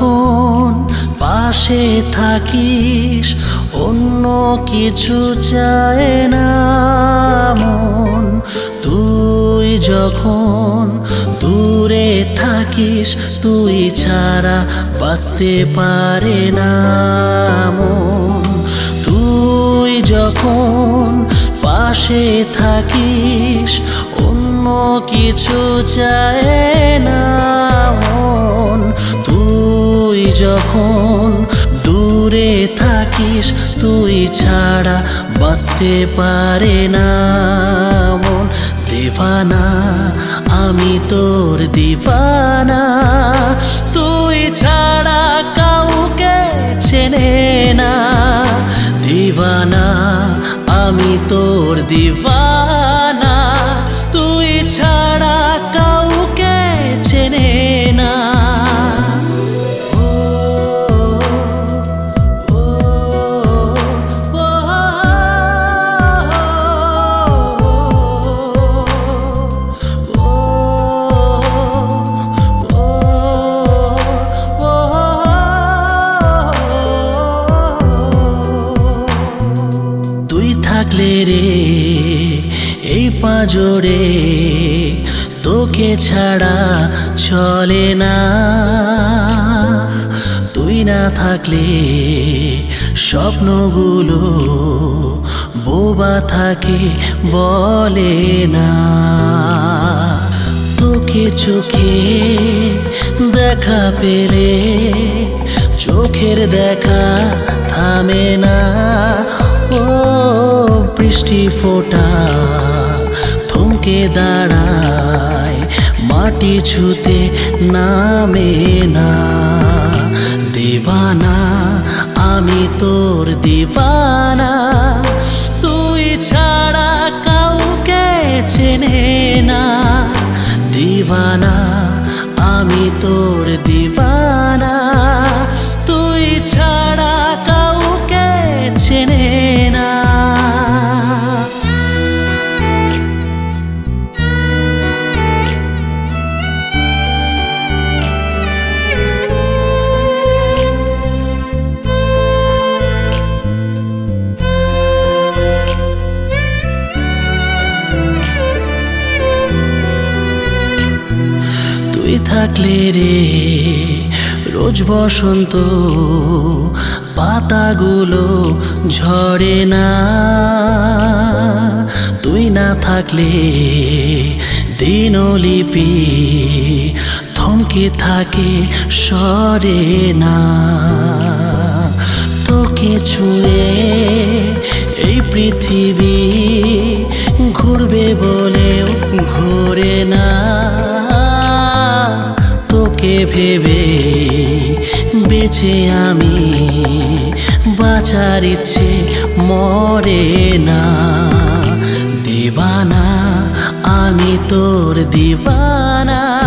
যখন পাশে থাকিস অন্য কিছু চায় না মন। তুই যখন দূরে থাকিস তুই ছাড়া বাঁচতে পারে না মন। তুই যখন পাশে থাকিস অন্য কিছু চায় না মন। তুই যখন দূরে থাকিস তুই ছাড়া বাঁচতে পারে না মন। দিওয়ানা আমি তোর দিওয়ানা, তুই ছাড়া কাউকে চেনে না। দিওয়ানা আমি তোর দিওয়ানা, তুই ছাড়া কাউকে চেনে না। তুই থাকলে রে এই পাঁজরে তোকে ছাড়া চলে না। তুই না থাকলে স্বপ্নগুলো বোবা থাকে বলে না। তোকে চোখে দেখা পেলে চোখের দেখা থামে না। ও বৃষ্টি ফোঁটা থমকে দাঁড়ায়, মাটি ছুতে নামে না। দিওয়ানা আমি তোর দিওয়ানা, তুই ছাড়া কাউকে চেনে না। দিওয়ানা আমি তোর দিওয়ানা, তুই ছাড়া কাউকে চেনে না। তুই থাকলে রে রোজ বসন্ত পাতাগুলো ঝরে না। তুই না থাকলে দিনলিপি থমকে থাকে সরে না। তোকে ছুঁয়ে এই পৃথিবী ঘুরবে বলেও ঘোরে না। তোকে ভেবে বেঁচে আমি বাঁচার ইচ্ছে মরে না। দিওয়ানা আমি তোর দিওয়ানা।